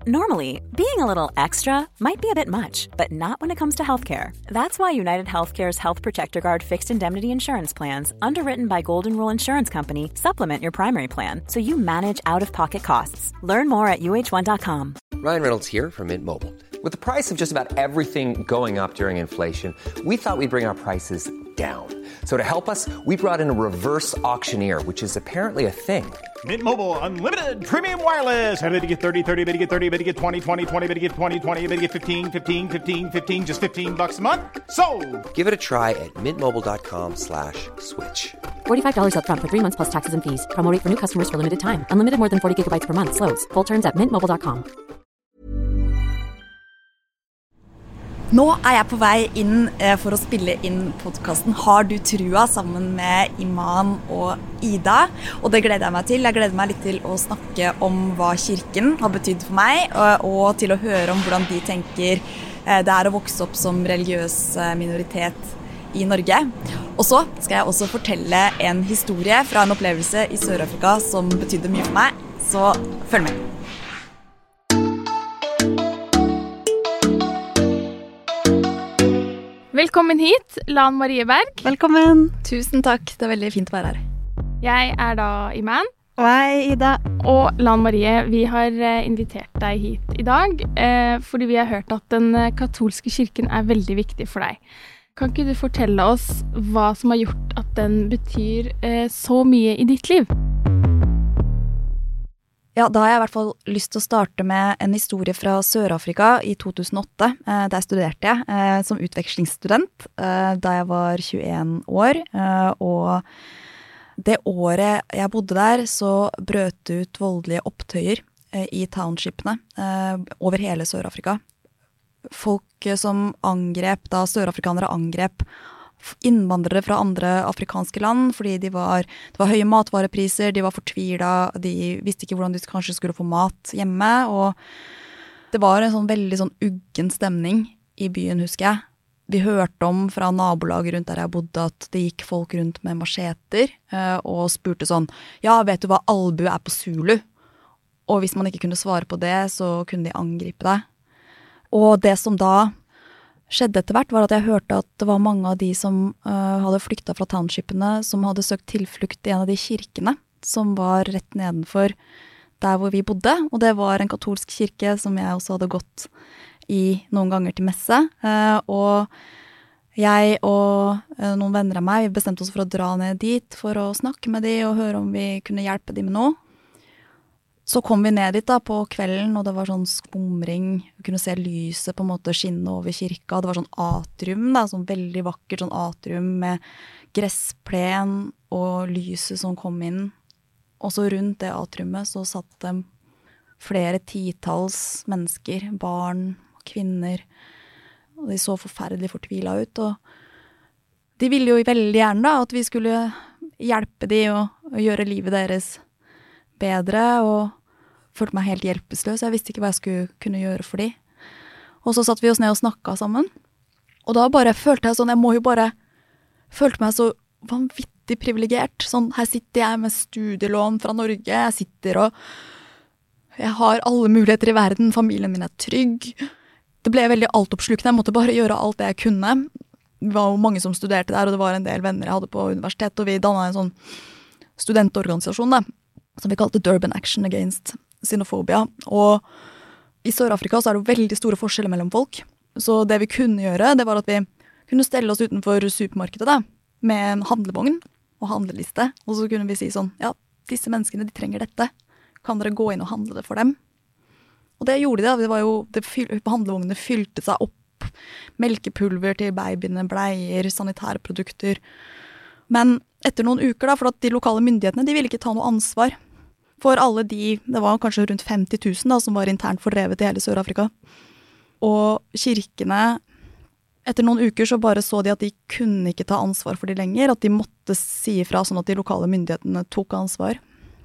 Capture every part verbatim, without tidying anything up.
Normally, being a little extra might be a bit much, but not when it comes to healthcare. That's why United Healthcare's Health Protector Guard fixed indemnity insurance plans, underwritten by Golden Rule Insurance Company, supplement your primary plan so you manage out-of-pocket costs. Learn more at U H one dot com. Ryan Reynolds here from Mint Mobile. With the price of just about everything going up during inflation, we thought we'd bring our prices down. So to help us, we brought in a reverse auctioneer, which is apparently a thing. Mint Mobile Unlimited Premium Wireless. How to get thirty, thirty, how to get thirty, how to get twenty, twenty, twenty, how to get twenty, twenty, how to get fifteen, fifteen, fifteen, fifteen, just fifteen bucks a month? Sold! Give it a try at mintmobile.com slash switch. forty-five dollars up front for three months plus taxes and fees. Promo rate for new customers for limited time. Unlimited more than forty gigabytes per month. Slows full terms at mint mobile dot com. Nå er jeg på vei inn for å spille inn podcasten Har du trua sammen med Iman og Ida. Og det gleder jeg meg til. Jeg gleder meg litt til å snakke om hva kirken har betydd for meg, og til å høre om hvordan de tenker det er å vokse opp som religiøs minoritet i Norge. Og så skal jeg også fortelle en historie fra en opplevelse i Sør-Afrika som betydde mye for meg. Så følg med. Velkommen hit, Lan Marie Berg. Velkommen. Tusen takk, det er veldig fint å være her. Jeg er da Iman. Og jeg, Ida. Og Lan Marie, vi har invitert deg hit i dag, eh, fordi vi har hørt at den katolske kirken er veldig viktig for deg. Kan ikke du fortelle oss hva som har gjort at den betyr eh, så mye i ditt liv? Ja, da har jeg i hvert fall lyst til å starte med en historie fra Sør-Afrika i to tusen og åtte. Eh, der studerte jeg eh, som utvekslingsstudent eh, da jeg var tjueen år. Eh, og det året jeg bodde der, så brøt det ut voldelige opptøyer eh, i townshipene eh, over hele Sør-Afrika. Folk eh, som angrep, da sørafrikanere angrep innvandrere fra andre afrikanske land, fordi de var, det var høye matvarepriser, de var fortvilet, de visste ikke hvordan de kanskje skulle få mat hjemme, og det var en sånn veldig sånn uggen stemning i byen, husker jeg. Vi hørte om fra nabolaget rundt der jeg bodde at det gikk folk rundt med macheter, og spurte sånn, ja, vet du hva albu er på Zulu? Og hvis man ikke kunne svare på det, så kunne de angripe deg. Og det som da skjedde etter hvert var at jeg hørte at det var mange av de som uh, hadde flyktet fra townshipene, som hadde søkt tilflukt i en av de kirkene som var rett nedenfor der hvor vi bodde, og det var en katolsk kirke som jeg også hadde gått i noen ganger til messe, uh, og jeg og uh, noen venner av meg, vi bestemte oss for å dra ned dit for å snakke med de og høre om vi kunne hjelpe de med noe. Så kom vi ned dit da på kvelden, og det var sånn skumring. Vi kunne se lyset på en måte skinne over kirka. Det var sånn atrium, da, sånn veldig vakkert sånn atrium med gressplen og lyset som kom inn. Og så rundt det atriumet så satt det flere titalls mennesker, barn og kvinner. Og de så forferdelig fortvilet ut, og de ville jo veldig gjerne da, at vi skulle hjelpe de og, og gjøre livet deres bedre, og følte meg helt hjelpeløs. Jeg visste ikke hva jeg skulle kunne gjøre for de. Og så satt vi oss ned og snakket sammen. Og da bare følte jeg sånn, jeg må jo bare, følte meg så vanvittig privilegert. Sånn, her sitter jeg med studielån fra Norge, jeg sitter og jeg har alle muligheter i verden, familien min er trygg. Det ble veldig altoppslukende, jeg måtte bare gjøre alt det jeg kunne. Det var jo mange som studerte der, og det var en del venner jeg hadde på universitet, og vi dannet en sånn studentorganisasjon da, som vi kalte Durban Action Against Xenophobia. Og i Sør-Afrika så er det veldig store forskjeller mellom folk. Så det vi kunne gjøre, det var at vi kunne stelle oss utenfor supermarkedet da, med en handlevogn og handleliste. Og så kunne vi si sånn, ja, disse menneskene, de trenger dette. Kan dere gå inn og handle det for dem? Og det gjorde de da. Det var jo, det fyl, handlevognene fylte seg opp. Melkepulver til babyene, bleier, sanitærprodukter. Men etter noen uker da, for at de lokale myndighetene, de ville ikke ta noe ansvar for alle de, det var kanskje rundt femti tusen da, som var internt fordrevet i hele Sør-Afrika. Og kirkene, etter noen uker så bare så de at de kunne ikke ta ansvar for de lenger, at de måtte si ifra sånn at de lokale myndighetene tok ansvar.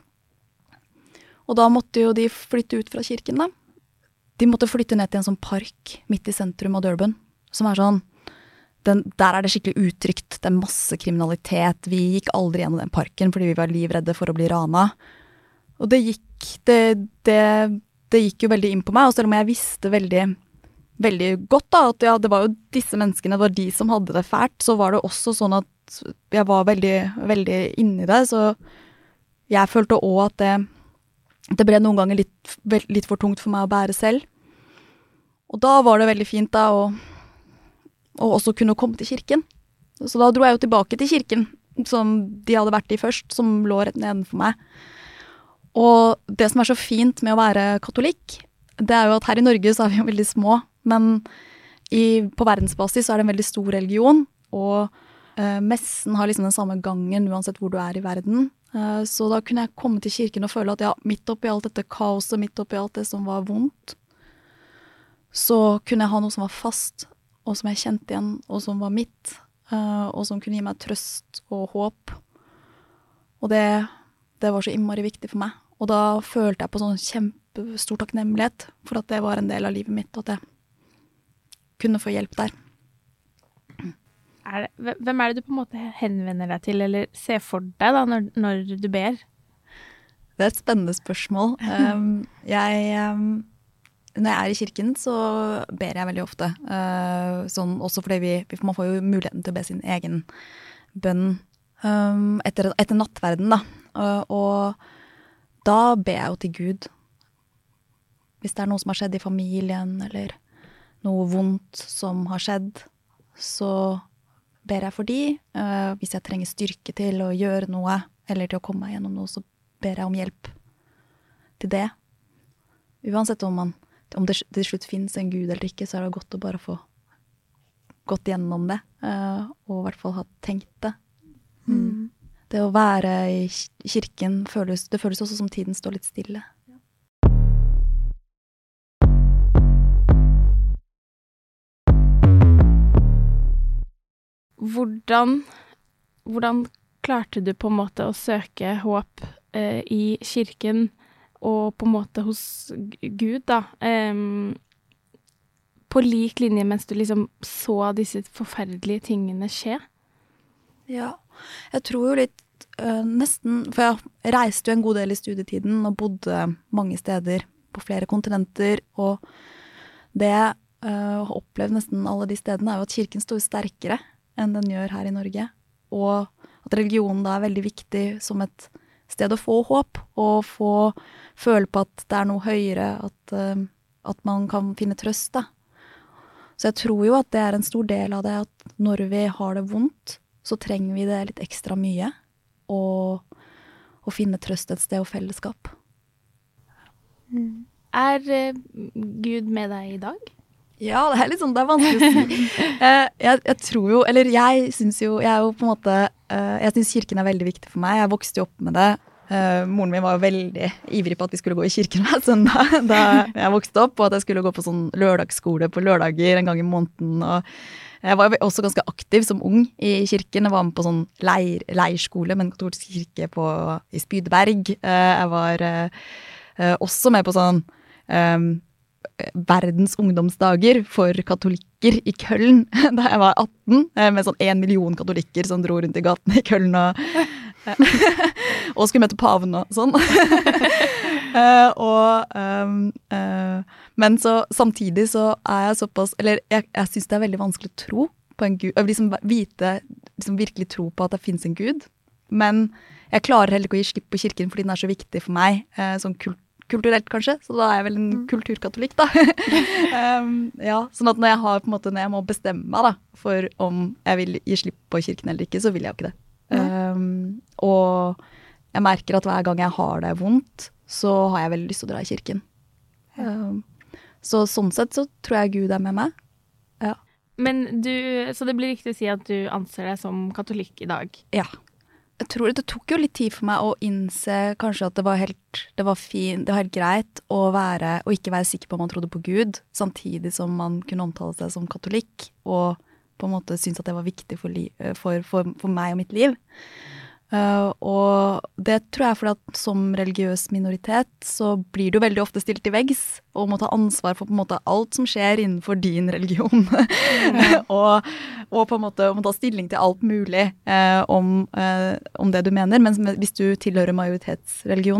Og da måtte jo de flytte ut fra kirken da. De måtte flytte ned til en sånn park midt i sentrum av Durban, som er sånn, Den, der er det skikkelig utrygt, det er masse kriminalitet. Vi gikk aldri gjennom den parken fordi vi var livredde for å bli rana. Og det gikk, det, det det gikk jo veldig inn på meg, og selv om jeg visste veldig, veldig godt da, at ja, det var jo disse menneskene, det var de som hadde det fælt, så var det også sånn at jeg var veldig, veldig inne i det, så jeg følte også at det, det ble noen ganger litt, litt for tungt for meg å bære selv. Og da var det veldig fint da, å, å også kunne komme til kirken. Så da dro jeg jo tilbake til kirken, som de hadde vært i først, som lå rett nedenfor meg. Og det som er så fint med å være katolikk, det er jo at her i Norge så er vi jo veldig små, men i, på verdensbasis så er det en veldig stor religion, og eh, messen har liksom den samme gangen uansett hvor du er i verden. Eh, så da kunne jeg komme til kirken og føle at ja, midt oppi alt dette kaoset, midt oppi alt det som var vondt, så kunne jeg ha noe som var fast, og som jeg kjente igjen, og som var mitt, eh, og som kunne gi meg trøst og håp. Og det, det var så innmari viktig for meg. Og da følte jeg på sånn kjempestor takknemlighet for at det var en del av livet mitt, og at jeg kunne få hjelp der. Er det, hvem er det du på en måte henvender deg til, eller ser for deg da, når, når du ber? Det er et spennende spørsmål. Um, jeg, um, når jeg er i kirken, så ber jeg veldig ofte. Uh, sånn, også fordi vi, vi, man får jo muligheten til å be sin egen bønn um, etter, etter nattverden, da. Uh, og da ber jeg jo til Gud. Hvis det er noe som har skjedd i familien, eller noe vondt som har skjedd, så ber jeg for de. Uh, hvis jeg trenger styrke til å gjøre noe, eller til å komme meg gjennom noe, så ber jeg om hjelp til det. Uansett om, man, om det til slutt finnes en Gud eller ikke, så er det godt å bare få gått gjennom det, uh, og i hvert fall ha tenkt det. Mm. Det å være i kirken, føles, det føles også som tiden står litt stille. Hvordan, hvordan klarte du på en måte å søke håp eh, i kirken og på en måte hos Gud da? Um, på lik linje mens du liksom så disse forferdelige tingene skje? Ja, jeg tror jo litt uh, nesten, for jeg reiste jo en god del i studietiden og bodde mange steder på flere kontinenter, og det jeg uh, har opplevd nesten alle de stedene er jo at kirken står sterkere enn den gjør her i Norge, og at religionen da er veldig viktig som et sted å få håp, og få føle på at det er noe høyere, at, uh, at man kan finne trøst da. Så jeg tror jo at det er en stor del av det, at når vi har det vondt, så trenger vi det litt ekstra mye, og, og finne trøst et sted og fellesskap. Mm. Er uh, Gud med deg i dag? Ja, det er litt sånn, det er vanskelig å si. uh, jeg, jeg tror jo, eller jeg synes jo, jeg er jo på en måte, uh, jeg synes kirken er veldig viktig for meg. Jeg vokste jo opp med det. Uh, moren min var jo veldig ivrig på at vi skulle gå i kirken hver søndag da jeg vokste opp, og at jeg skulle gå på sånn lørdagsskole på lørdager en gang i måneden, og jeg var også ganske aktiv som ung i kirken. Jeg var med på sånn leir, leirskole med en katolsk kirke på, i Spydeberg. Jeg var uh, også med på sånn um, verdens ungdomsdager for katolikker i Køln da jeg var atten, med sånn en million katolikker som dro rundt i gaten i Køln og, og skulle møte paven og sånn. Uh, og, um, uh, men så samtidig så er jeg såpass, eller jeg, jeg synes det er veldig vanskelig å tro på en Gud, og liksom vite, liksom virkelig tro på at det finnes en Gud, men jeg klarer heller ikke å gi slipp på kirken fordi den er så viktig for meg, uh, sånn kult, kulturelt kanskje, så da er jeg vel en mm. kulturkatolikk da. um, ja, sånn at når jeg har på en måte, når jeg må bestemme meg da, for om jeg vil gi slipp på kirken eller ikke, så vil jeg jo ikke det. Um, og jeg merker at hver gang jeg har det vondt, så har jeg veldig lyst til å dra i kirken. Um, så sånn sett så tror jeg Gud er med meg. Ja. Men du, så det blir riktig å si at du anser deg som katolikk i dag? Ja. Jeg tror det tok jo litt tid for meg å innse kanskje at det var helt, det var fin, det var helt greit å være, og ikke være sikker på om man trodde på Gud, samtidig som man kunne omtale seg som katolikk, og på en måte synes at det var viktig for, li, for, for, for meg og mitt liv. Uh, og det tror jeg fordi at som religiøs minoritet så blir du veldig ofte stilt til veggs og må ta ansvar for på en måte alt som skjer innenfor din religion og, og på en måte må ta stilling til alt mulig uh, om, uh, om det du mener, men hvis du tilhører majoritetsreligionen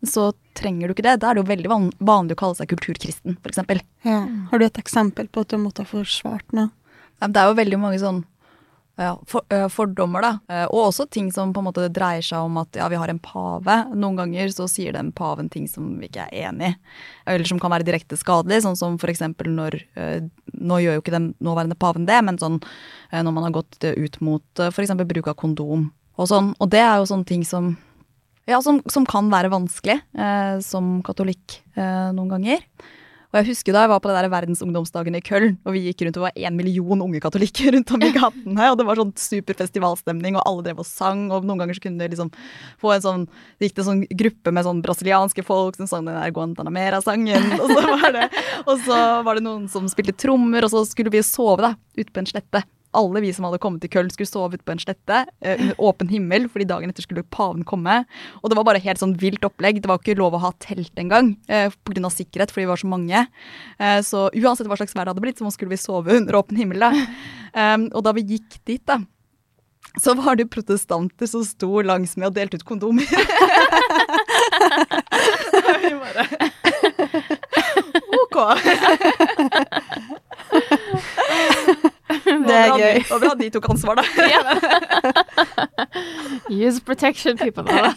så trenger du ikke det. Da er det jo veldig van vanlig å kalle seg kulturkristen, for eksempel. Ja. Har du et eksempel på at du måtte ha forsvart noe? Det er jo veldig mange sånn ja, for, uh, fordommer da, uh, og også ting som på en måte dreier seg om at ja, vi har en pave. Noen ganger så sier den paven ting som vi ikke er enig i, eller som kan være direkte skadelig, sånn som for eksempel når, uh, nå gjør jo ikke den nåværende paven det, men sånn uh, når man har gått uh, ut mot uh, for eksempel bruk av kondom og sånn, og det er jo sånne ting som, ja, som, som kan være vanskelig uh, som katolikk uh, noen ganger. Og jeg husker da jeg var på det der verdensungdomsdagen i Køln, og vi gikk rundt, og det var en million unge katolikker rundt om i gatene, og det var sånn super festivalstemning, og alle drev og sang, og noen ganger så kunne det liksom få en sånn, det gikk det sånn gruppe med sånn brasilianske folk som sang den der Guantanamera-sangen, og så var det, og så var det noen som spilte trommer, og så skulle vi sove da, ute på en slette. Alle vi som hadde kommet til Køln skulle sove ut på en slette uh, under åpen himmel, fordi dagen etter skulle paven komme. Og det var bare helt sånn vilt opplegg. Det var ikke lov å ha telt en gang, uh, på grunn av sikkerhet, fordi vi var så mange. Uh, så uansett hva slags vær det hadde blitt, så skulle vi sove under åpen himmel da. Um, og da vi gikk dit da, så var det protestanter som sto langs med og delte ut kondomer. Vi bare... Ok. Det er gøy. Og bra de tok ansvar da. Use protection, people. Ja.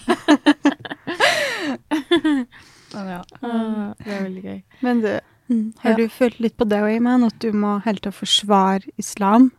Uh, det er veldig gøy. Men du, har du følt litt på det, Iman, at du må helt til å forsvare islam?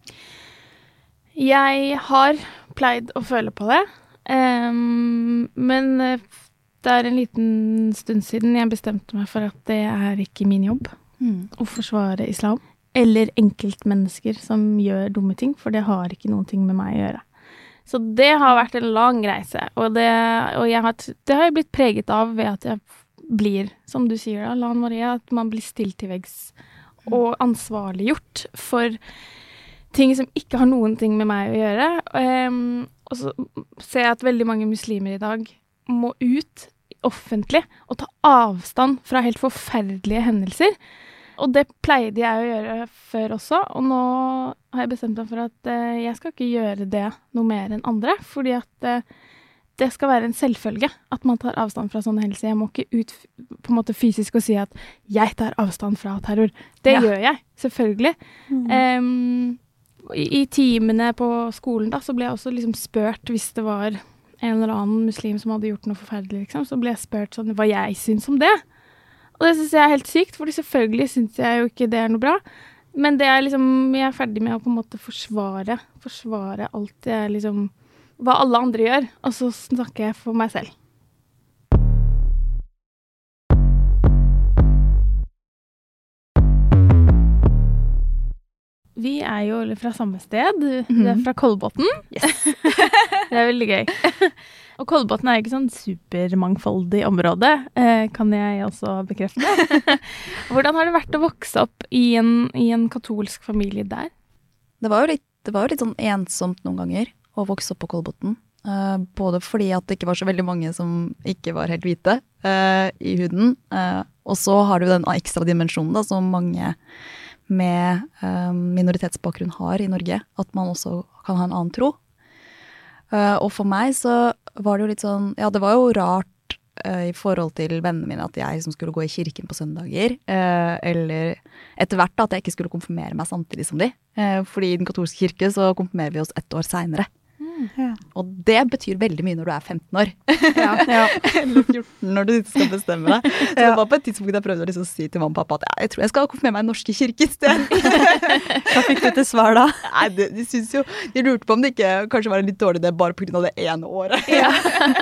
Jeg har pleid å føle på det, um, men det er en liten stund siden jeg bestemte meg for at det er ikke min jobb mm. å forsvare islam. Eller enkeltmennesker som gjør dumme ting, for det har ikke noen ting med meg å gjøre. Så det har vært en lang reise, og det, og jeg har, det har jeg blitt preget av ved at jeg blir, som du sier da, Lan Maria, at man blir stilt til veggs og ansvarliggjort for ting som ikke har noen ting med meg å gjøre. Um, og så ser jeg at veldig mange muslimer i dag må ut offentlig og ta avstand fra helt forferdelige hendelser. Og det pleide jeg å gjøre før også, og nå har jeg bestemt meg for at uh, jeg skal ikke gjøre det noe mer enn andre, fordi at uh, det skal være en selvfølge at man tar avstand fra sånne hendelser. Jeg må ikke ut på en måte fysisk og si at jeg tar avstand fra terror. Det ja. Gjør jeg, selvfølgelig. Mm. Um, i, I timene på skolen da, så ble jeg også liksom spurt hvis det var en eller annen muslim som hadde gjort noe forferdelig, liksom, så ble jeg spurt sånn, hva jeg synes om det. Og det synes jeg er helt sykt, for selvfølgelig synes jeg jo ikke det er noe bra. Men det er liksom, jeg er ferdig med å på en måte forsvare, forsvare alt jeg liksom, hva alle andre gjør, og så snakker jeg for meg selv. Vi er jo fra samme sted, mm-hmm. Det er fra Kolbotn. Yes. Det er veldig gøy. Og Kolbotn er ikke sånn supermangfoldig område, eh, kan jeg også bekrefte. Hvordan har det vært å vokse opp i en, i en katolsk familie der? Det var jo litt, det var jo litt sånn ensomt noen ganger å vokse opp på Kolbotn. Uh, både fordi at det ikke var så veldig mange som ikke var helt hvite uh, i huden. Uh, og så har du den ekstra dimensjonen da, som mange med uh, minoritetsbakgrunn har i Norge, at man også kan ha en annen tro. Uh, og for meg så var det jo litt sånn, ja det var jo rart uh, i forhold til vennene mine at jeg som skulle gå i kirken på søndager, uh, eller etter hvert da, at jeg ikke skulle konfirmere meg samtidig som de. Uh, fordi i den katolske kirke så konfirmerer vi oss ett år senere. Mm, ja. Og det betyr veldig mye når du er femten år. Ja, ja. Eller fjorten når du skal bestemme deg. Så det var på et tidspunkt jeg prøvde å liksom si til mamma og pappa at ja, jeg tror jeg skal konfirmere meg i norske kirke i sted. Hva fikk du til svar da? Nei, de, de synes jo, de lurte på om det ikke kanskje var en litt dårlig idé bare på grunn av det ene året. Ja.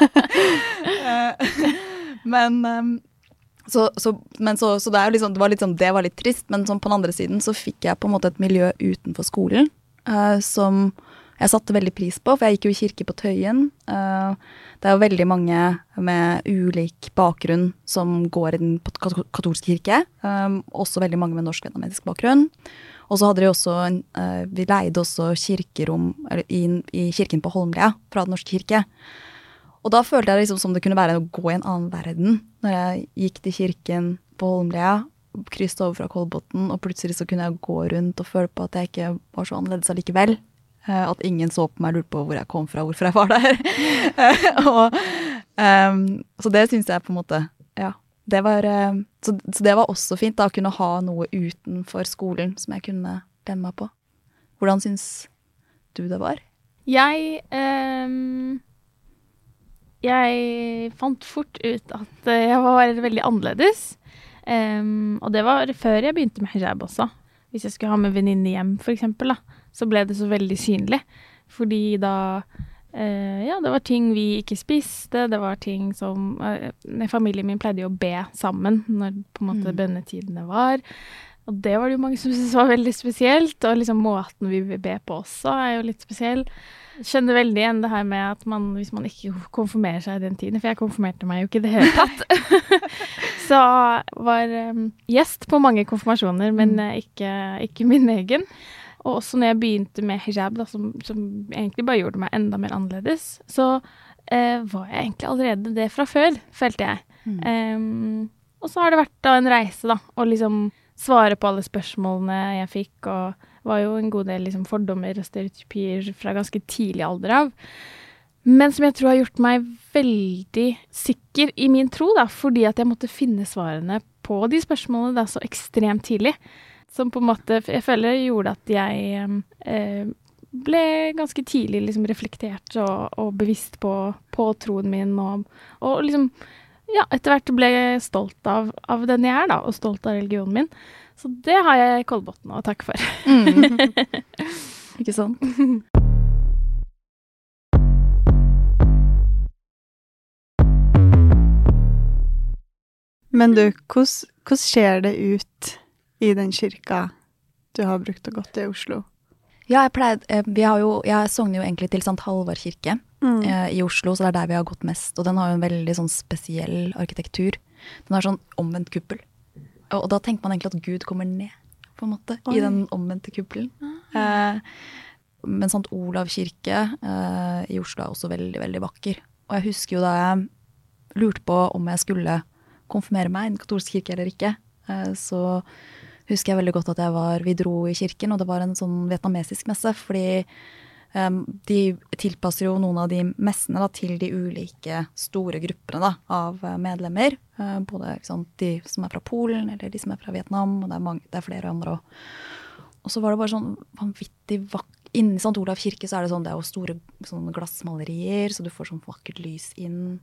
men... Um, Så, så, men så, så det, er jo liksom, det, var litt sånn, det var litt trist, men sånn på den andre siden så fikk jeg på en måte et miljø utenfor skolen uh, som jeg satte veldig pris på, for jeg gikk jo i kirke på Tøyen. Uh, det er jo veldig mange med ulik bakgrunn som går i den katolske kirke, um, også veldig mange med norsk-vietnamesisk bakgrunn. Og så hadde de også, en, uh, vi leide også kirkerom eller, i, i kirken på Holmlia fra den norske kirke. Og da følte jeg liksom som det kunne være å gå i en annen verden. Når jeg gikk til kirken på Holmlia, krysset over fra Kolbotn, og plutselig så kunne jeg gå rundt og føle på at jeg ikke var så annerledes allikevel. At ingen så på meg og lurte på hvor jeg kom fra, hvorfor jeg var der. og, Um, så det synes jeg på en måte, ja, det var, uh, så, så det var også fint da, å kunne ha noe utenfor skolen som jeg kunne lemme på. Hvordan synes du det var? Jeg, um, jeg fant fort ut at jeg var veldig annerledes. Um, og det var før jeg begynte med hijab også. Hvis jeg skulle ha med venninne hjem, for eksempel, da, så ble det så veldig synlig. Fordi da, uh, ja, det var ting vi ikke spiste, det var ting som, uh, familien min pleide jo å be sammen når på en måte mm. bønnetidene var. Og det var det jo mange som syntes var veldig spesielt, og liksom måten vi be på også er jo litt spesiell. Jeg skjønner veldig igjen det her med at man, hvis man ikke konfirmerer seg i den tiden, for jeg konfirmerte meg jo ikke i det hele tatt, så var um, gjest på mange konfirmasjoner, men uh, ikke, ikke min egen. Og også når jeg begynte med hijab, da, som, som egentlig bare gjorde meg enda mer annerledes, så uh, var jeg egentlig allerede det fra før, følte jeg. Mm. Um, og så har det vært da en reise, da, og liksom svare på alle spørsmålene jeg fikk, og var jo en god del liksom, fordommer og stereotypier fra ganske tidlig alder av. Men som jeg tror har gjort meg veldig sikker i min tro, da, fordi at jeg måtte finne svarene på de spørsmålene da, så ekstremt tidlig. Som på en måte, jeg føler gjorde at jeg eh, ble ganske tidlig liksom, reflektert og, og bevisst på, på troen min, og, og liksom ja, etter hvert ble jeg stolt av, av den jeg er da, og stolt av religionen min. Så det har jeg i Kolbotn, og takk for. Mm. Ikke sant? Men du, hvordan ser det ut i den kirka du har brukt og gått i Oslo? Ja, jeg pleide, vi har jo, jeg sogner jo egentlig til Sankt Halvard kirke mm. eh, i Oslo, så det er der vi har gått mest. Og den har jo en veldig sånn spesiell arkitektur. Den har sånn omvendt kuppel. Og, og da tenker man egentlig at Gud kommer ned, på en måte, Oi. I den omvendte kuppelen. Eh, men Sankt Olav kirke eh, i Oslo er også veldig, veldig vakker. Og jeg husker jo da jeg lurte på om jeg skulle konfirmere meg i den katolske kirke eller ikke, eh, så husker jeg veldig godt at jeg var, vi dro i kirken, og det var en sånn vietnamesisk messe, fordi um, de tilpasser jo noen av de messene da, til de ulike store gruppene da, av medlemmer. Uh, både ikke sant, de som er fra Polen, eller de som er fra Vietnam, og det er, mange, det er flere andre også. Og så var det bare sånn vanvittig vakkert. Inni Sankt Olav kirke så er det sånn, det er jo store sånn glassmalerier, så du får sånn vakkert lys inn.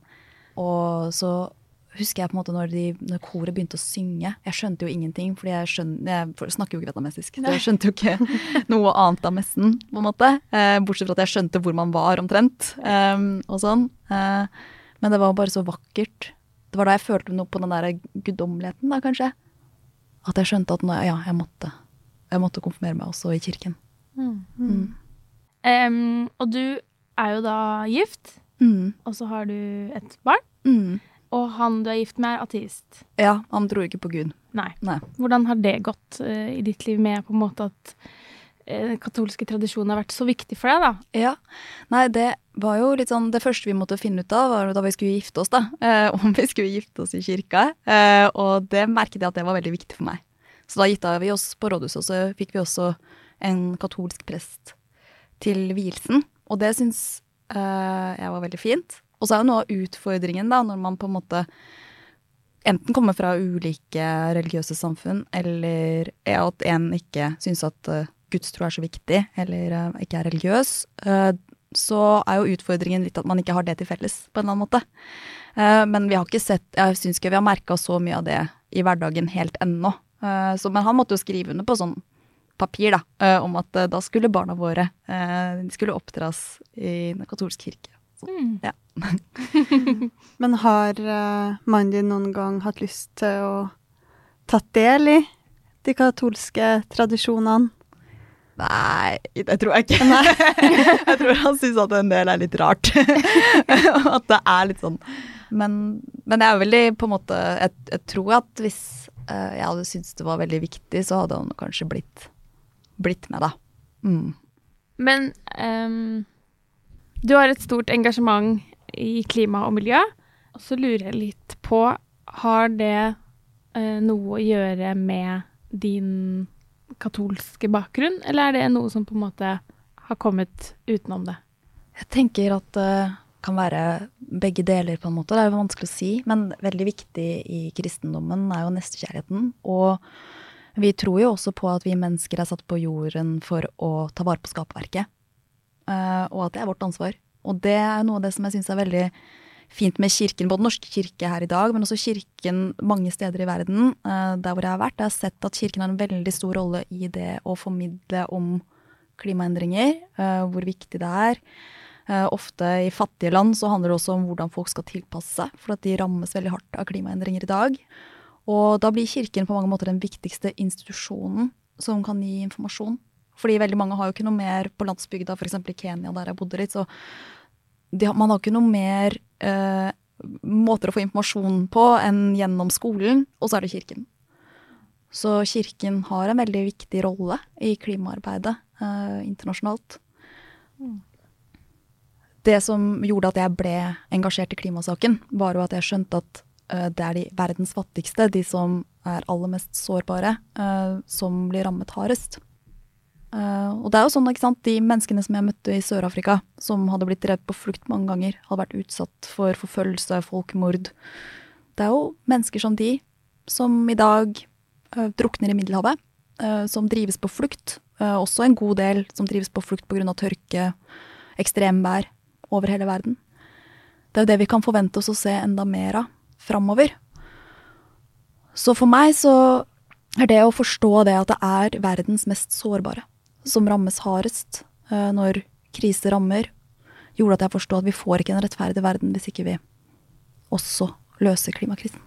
Og så husker jeg på en måte når, de, når koret begynte å synge. Jeg skjønte jo ingenting, fordi jeg, skjønner, jeg snakker jo ikke vietnamesisk. Så jeg skjønte jo ikke noe annet av messen, på en måte. Eh, bortsett fra at jeg skjønte hvor man var omtrent, eh, og sånn. Eh, men det var bare så vakkert. Det var da jeg følte noe på den der guddommeligheten da, kanskje. At jeg skjønte at nå, ja, jeg måtte, jeg måtte konfirmere meg også i kirken. Mm. Mm. Um, og du er jo da gift, mm. og så har du et barn. Mm. Og han du er gift med er ateist. Ja, han tror ikke på Gud. Nei. Nei. Hvordan har det gått uh, i ditt liv med på en måte at uh, katolske tradisjoner har vært så viktig for deg da? Ja, nei, det var jo litt sånn, det første vi måtte finne ut av var da vi skulle gifte oss da, uh, om vi skulle gifte oss i kirka, uh, og det merket jeg at det var veldig viktig for meg. Så da gifta vi oss på rådhuset, og så fikk vi også en katolsk prest til vielsen, og det synes uh, jeg var veldig fint. Og så er jo noe av utfordringen da, når man på en måte enten kommer fra ulike religiøse samfunn, eller er at en ikke synes at uh, Guds tro er så viktig, eller uh, ikke er religiøs, uh, så er jo utfordringen litt at man ikke har det til felles på en eller annen måte. Uh, men vi har ikke sett, jeg synes ikke vi har merket så mye av det i hverdagen helt ennå. Uh, så, men han måtte jo skrive under på sånn papir da, uh, om at uh, da skulle barna våre, uh, de skulle oppdras i den katolske kirke. Mm. Ja. Men har uh, mannen din noen gang hatt lyst til å tatt del i de katolske tradisjonene? Nei, det tror jeg ikke. Nei. Jeg tror han synes at en del er litt rart. At det er litt sånn. Men, men jeg er veldig på en måte, jeg, jeg tror at hvis uh, jeg hadde syntes det var veldig viktig, så hadde han kanskje blitt, blitt med da. Mm. Men um du har et stort engasjement i klima og miljø, og så lurer jeg litt på, har det eh, noe å gjøre med din katolske bakgrunn, eller er det noe som på en måte har kommet utenom det? Jeg tenker at uh, kan være begge deler på en måte. Det er jo vanskelig å si, men veldig viktig i kristendommen er jo nestekjærligheten. Og vi tror jo også på at vi mennesker er satt på jorden for å ta vare på skaperverket. Uh, og at det er vårt ansvar. Og det er noe av det som jeg synes er veldig fint med kirken, både norske kirke her i dag, men også kirken mange steder i verden, uh, der hvor jeg har vært. Jeg har sett at kirken har en veldig stor rolle i det å formidle om klimaendringer, uh, hvor viktig det er. Uh, ofte i fattige land så handler det også om hvordan folk skal tilpasse seg, for at de rammes veldig hardt av klimaendringer i dag. Og da blir kirken på mange måter den viktigste institusjonen som kan gi informasjon. Fordi veldig mange har jo ikke noe mer på landsbygda, for eksempel i Kenya der jeg bodde litt, så de, man har ikke noe mer uh, måter å få informasjon på enn gjennom skolen, og så er det kirken. Så kirken har en veldig viktig rolle i klimaarbeidet uh, internasjonalt. Mm. Det som gjorde at jeg ble engasjert i klimasaken, var jo at jeg skjønte at uh, det er de verdens fattigste, de som er aller mest sårbare, uh, som blir rammet hardest. Uh, og det er jo sånn, ikke sant, de menneskene som jeg møtte i Sør-Afrika, som hadde blitt drevet på flukt mange ganger, hadde vært utsatt for forfølgelse, folkemord. Det er jo mennesker som de, som i dag uh, drukner i Middelhavet, uh, som drives på flukt. Uh, også en god del som drives på flukt på grunn av tørke, ekstremvær, over hele verden. Det er jo det vi kan forvente oss å se enda mer av fremover. Så for meg så er det å forstå det at det er verdens mest sårbare som rammes hardest uh, når krise rammer, gjorde at jeg forstod at vi får ikke en rettferdig verden hvis ikke vi også løser klimakrisen.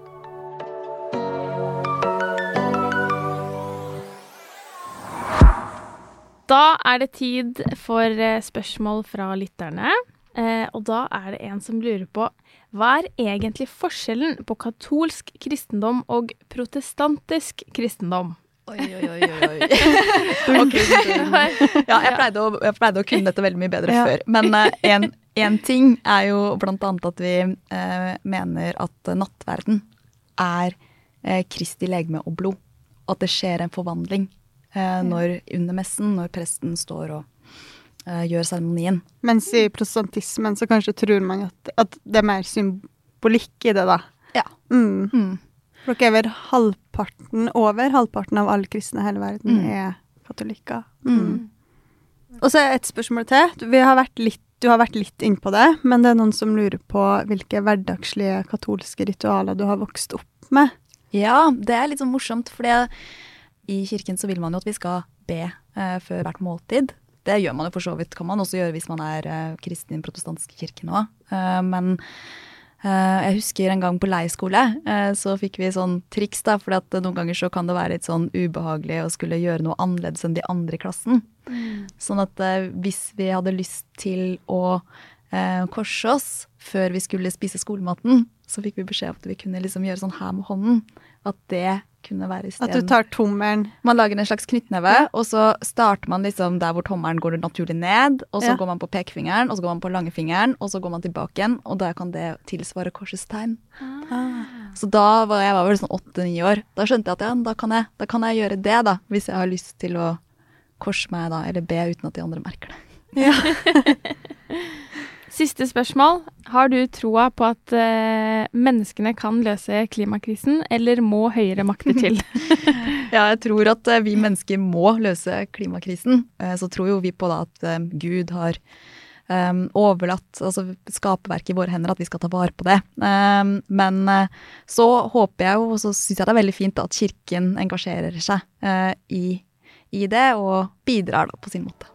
Da er det tid for spørsmål fra lytterne, eh, og da er det en som lurer på, hva er egentlig forskjellen på katolsk kristendom og protestantisk kristendom? Oi, oi, oi, oi. Okay. Ja, jeg pleide, å, jeg pleide å kunne dette veldig mye bedre ja. Før, men eh, en, en ting er jo blant annet at vi eh, mener at nattverden er eh, Kristi legeme og blod, og at det skjer en forvandling. Eh, når, under messen, når presten står og eh, gjør seremonien. Mens i protestantismen så kanskje tror man at, at det er mer symbolikk i det da. Ja. Mm. Mm. For dere er vel halvparten, over halvparten av alle kristne i hele verden Mm. er katolikker. Mm. Og så er et spørsmål til. Vi har vært litt, du har vært litt inn på det, men det er noen som lurer på hvilke hverdagslige katolske ritualer du har vokst opp med. Ja, det er litt sånn morsomt, for det i kirken så vil man jo at vi skal be eh, før hvert måltid. Det gjør man jo for så vidt, kan man også gjøre hvis man er eh, kristen i den protestantiske kirken også. Eh, men eh, jeg husker en gang på leirskole, eh, så fikk vi sånn triks da, for at noen ganger så kan det være litt sånn ubehagelig å skulle gjøre noe annerledes enn de andre i klassen. Mm. Sånn at eh, hvis vi hadde lyst til å eh, korse oss før vi skulle spise skolematen, så fikk vi beskjed om at vi kunne liksom gjøre sånn her med hånden, at det kunne være i stedet. At du tar tommelen. Man lager en slags knyttneve, ja. Og så starter man liksom der hvor tommelen går naturlig ned, og så ja. Går man på pekefingeren, og så går man på langefingeren, og så går man tilbake igjen, og da kan det tilsvare korsets tegn. Ah. Så da var jeg var vel sånn åtte-ni år. Da skjønte jeg at ja, da kan jeg, da kan jeg gjøre det da, hvis jeg har lyst til å korse meg da, eller be uten at de andre merker det. Ja. Siste spørsmål. Har du troa på at uh, menneskene kan løse klimakrisen, eller må høyere makter til? Ja, jeg tror at uh, vi mennesker må løse klimakrisen. Uh, så tror jo vi på da at uh, Gud har um, overlatt altså skaperverket i våre hender, at vi skal ta vare på det. Um, men uh, så håper jeg jo, og så synes jeg det er veldig fint at kirken engasjerer seg uh, i, i det, og bidrar da på sin måte.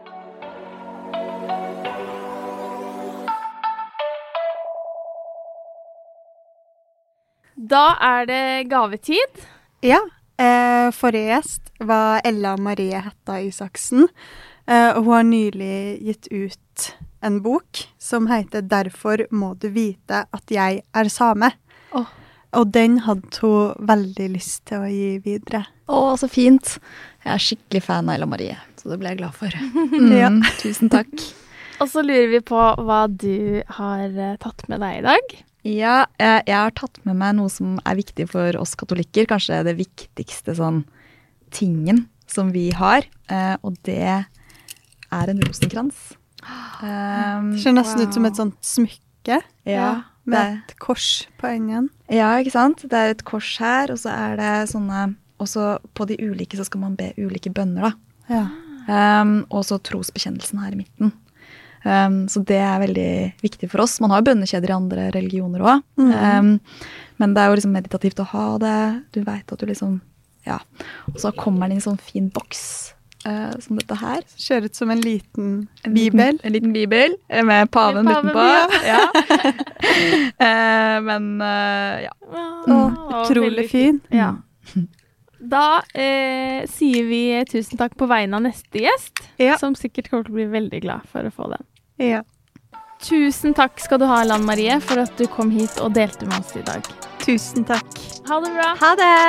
Da er det gavetid. Ja, eh, forrige gjest var Ella Marie Hetta Isaksen, eh, og hun har nylig gitt ut en bok som heter «Derfor må du vite at jeg er same». Oh. Og den hadde hun veldig lyst til å gi videre. Å, så fint. Jeg er skikkelig fan av Ella Marie, så det ble jeg glad for. Mm, ja. Tusen takk. Og så lurer vi på hva du har tatt med deg i dag. Ja, jeg har tatt med meg noe som er viktig for oss katolikker, kanskje det viktigste sånn tingen som vi har, og det er en rosenkrans. Um, Det ser nesten wow. ut som et sånt smykke. Ja, Med det, et kors på enden. ja, ikke sant? Det er et kors her, og så er det sånne, og så på de ulike så skal man be ulike bønner da. Ja. Um, og så trosbekjennelsen her i midten. Um, så det er veldig viktig for oss. Man har jo bønnekjeder i andre religioner også. Mm. Um, men det er jo liksom meditativt å ha det. Du vet at du liksom, ja. Og så kommer den i en sånn fin boks, uh, som dette her. Ser ut som en liten En bibel. Liten, en liten bibel eh, med paven Med paven, utenpå. Ja. uh, men uh, ja. Å, utrolig veldig fin. Ja. Da eh, sier vi tusen takk på vegne av neste gjest, Ja. som sikkert kommer til å bli veldig glad for å få den. Ja. Tusen takk skal du ha, Lan Marie, for at du kom hit og delte med oss i dag. Tusen takk. Ha det bra! Ha det!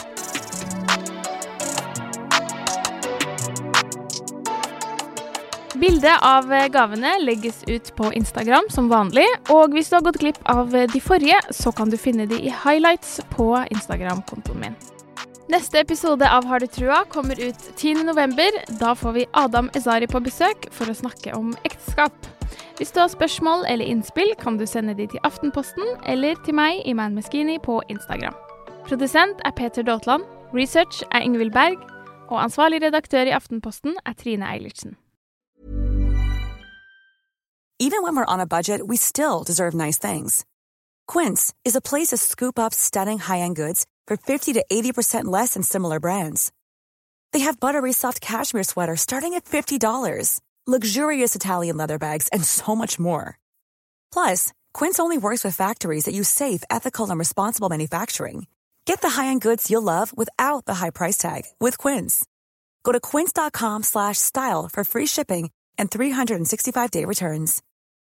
Bildet av gavene legges ut på Instagram som vanlig, og hvis du har gått glipp av de forrige, så kan du finne de i highlights på Instagram-kontoen min. Neste episode av Har du trua kommer ut tiende november. Da får vi Adam Ezari på besøk for å snakke om ekteskap. Hvis du har spørsmål eller innspill, kan du sende de til Aftenposten eller til meg i Man Meskini på Instagram. Produsent er Peter Daatland, research er Ingvild Berg, og ansvarlig redaktør i Aftenposten er Trine Eilertsen. Even when we're on a budget, we still deserve nice things. Quince is a place to scoop up stunning high-end goods for fifty to eighty percent less than similar brands. They have buttery soft cashmere sweaters starting at fifty dollars, luxurious Italian leather bags, and so much more. Plus, Quince only works with factories that use safe, ethical, and responsible manufacturing. Get the high-end goods you'll love without the high price tag with Quince. Go to quince.com slash style for free shipping and three sixty-five day returns.